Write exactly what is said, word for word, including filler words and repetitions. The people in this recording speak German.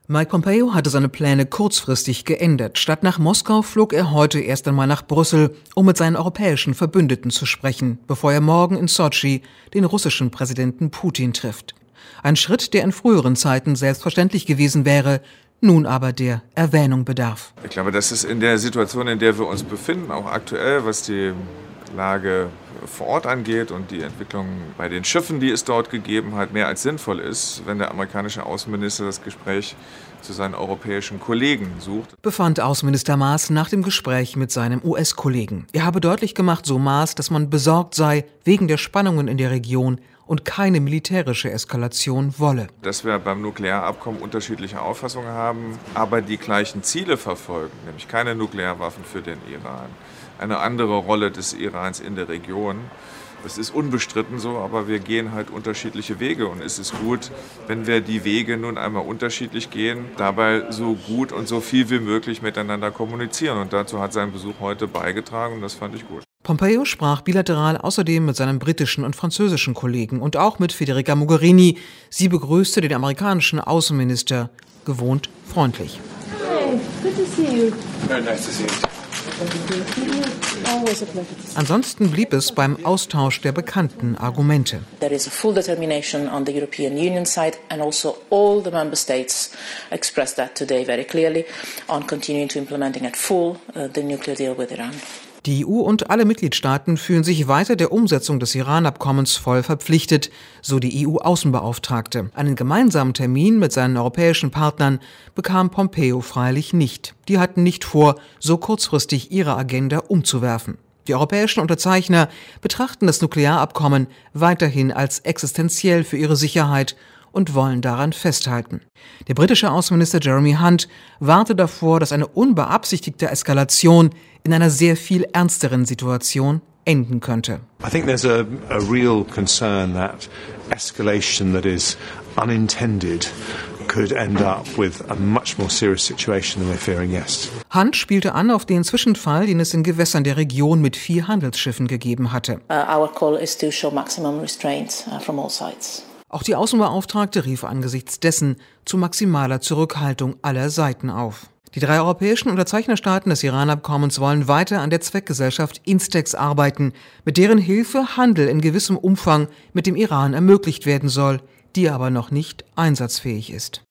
Mike Pompeo hatte seine Pläne kurzfristig geändert. Statt nach Moskau flog er heute erst einmal nach Brüssel, um mit seinen europäischen Verbündeten zu sprechen, bevor er morgen in Sotschi den russischen Präsidenten Putin trifft. Ein Schritt, der in früheren Zeiten selbstverständlich gewesen wäre, nun aber der Erwähnung bedarf. Ich glaube, das ist in der Situation, in der wir uns befinden, auch aktuell, was die Lage vor Ort angeht und die Entwicklung bei den Schiffen, die es dort gegeben hat, mehr als sinnvoll ist, wenn der amerikanische Außenminister das Gespräch zu seinen europäischen Kollegen sucht. Befand Außenminister Maas nach dem Gespräch mit seinem U S-Kollegen. Er habe deutlich gemacht, so Maas, dass man besorgt sei wegen der Spannungen in der Region und keine militärische Eskalation wolle. Dass wir beim Nuklearabkommen unterschiedliche Auffassungen haben, aber die gleichen Ziele verfolgen, nämlich keine Nuklearwaffen für den Iran, eine andere Rolle des Irans in der Region. Das ist unbestritten so, aber wir gehen halt unterschiedliche Wege und es ist gut, wenn wir die Wege nun einmal unterschiedlich gehen, dabei so gut und so viel wie möglich miteinander kommunizieren. Und dazu hat sein Besuch heute beigetragen und das fand ich gut. Pompeo sprach bilateral außerdem mit seinen britischen und französischen Kollegen und auch mit Federica Mogherini. Sie begrüßte den amerikanischen Außenminister gewohnt freundlich. Hi, good to see you. Very nice to see you. Ansonsten blieb es beim Austausch der bekannten Argumente. There is a full determination on the European Union side and also all the member states expressed that today very clearly on continuing to implementing at full uh, the nuclear deal with Iran. Die E U und alle Mitgliedstaaten fühlen sich weiter der Umsetzung des Iran-Abkommens voll verpflichtet, so die E U-Außenbeauftragte. Einen gemeinsamen Termin mit seinen europäischen Partnern bekam Pompeo freilich nicht. Die hatten nicht vor, so kurzfristig ihre Agenda umzuwerfen. Die europäischen Unterzeichner betrachten das Nuklearabkommen weiterhin als existenziell für ihre Sicherheit und wollen daran festhalten. Der britische Außenminister Jeremy Hunt warnte davor, dass eine unbeabsichtigte Eskalation in einer sehr viel ernsteren Situation enden könnte. I think there's a, a real concern that escalation that is unintended could end up with a much more serious situation than we're fearing yes. Hunt spielte an auf den Zwischenfall, den es in Gewässern der Region mit vier Handelsschiffen gegeben hatte. Uh, our call is to show maximum restraint uh, from all sides. Auch die Außenbeauftragte rief angesichts dessen zu maximaler Zurückhaltung aller Seiten auf. Die drei europäischen Unterzeichnerstaaten des Iran-Abkommens wollen weiter an der Zweckgesellschaft INSTEX arbeiten, mit deren Hilfe Handel in gewissem Umfang mit dem Iran ermöglicht werden soll, die aber noch nicht einsatzfähig ist.